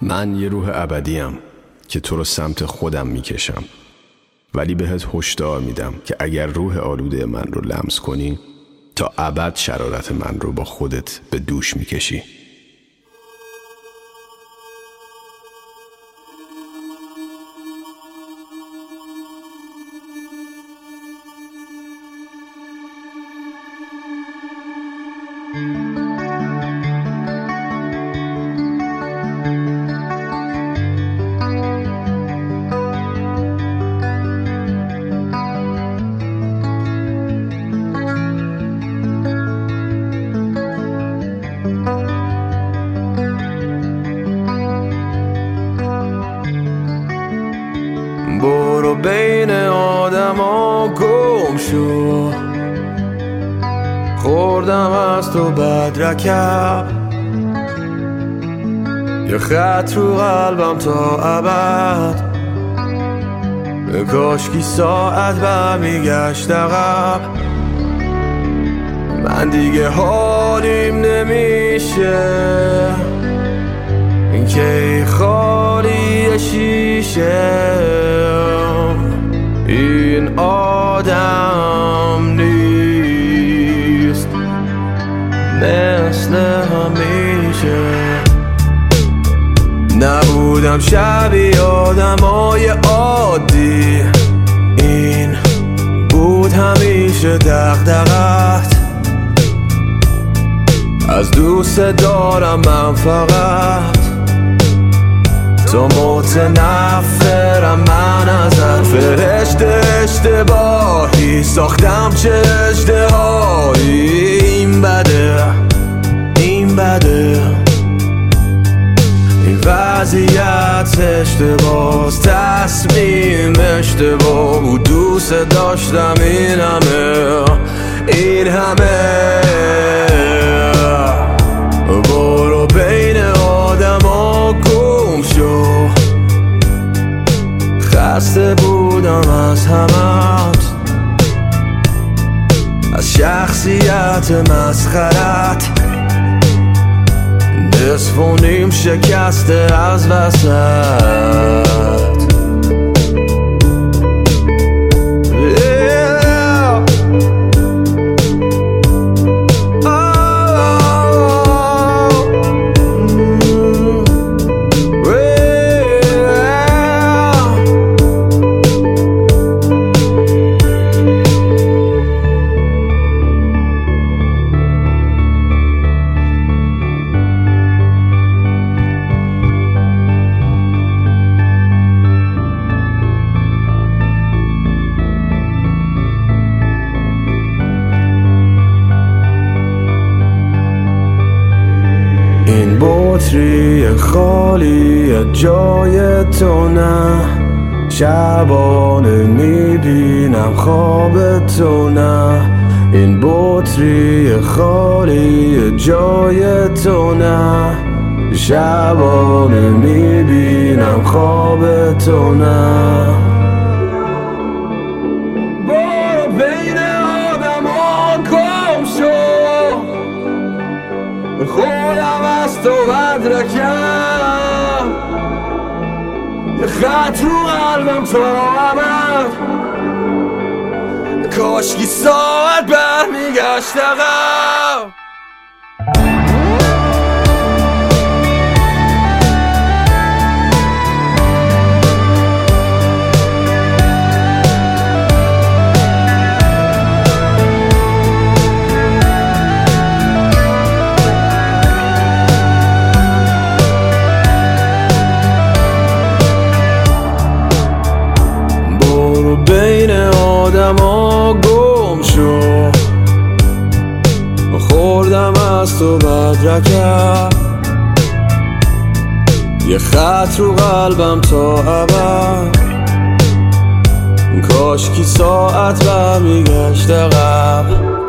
من یه روح ابدیم که تو رو سمت خودم میکشم، ولی بهت هشدار میدم که اگر روح آلوده من رو لمس کنی تا ابد شرارت من رو با خودت به دوش میکشی. برو بین آدم ها گم شو، خوردم از تو بدرکب، یه خط رو قلبم تا ابد، کاشکی ساعت برمیگشت عقب. من دیگه حالیم نمیشه، این که خالی شیشه، این آدم نیست مثل همیشه. نبودم شبیه آدمای عادی، این بود همیشه دغدغت. از دوست دارم من فقط، تو متنفرم من ازت. فرشته اشتباهی ساختم، چه اشتهایی، این بده این بده، این وضعیت اشتباس، تصمیم اشتباه بود. دوست داشتم این همه برو بین آدم ها گم شو، خسته بودم از همت، از شخصیت مسخرت. نصف و نیم شکسته از وسط. این بطری خالی جای تو نه، شبانه میبینم خواب تو نه. این بطری خالی جای تو نه، شبانه میبینم خواب تو نه. برو بین آدم ها گم شو، خودم از تو بدرکم، یه خط رو قلبم تا ابد، کاشکی ساعت برمیگشت عقب. بین آدم ها گم شو، خوردم از تو بدرکم، یه خط رو قلبم تا ابد، کاشکی ساعت برمیگشت عقب.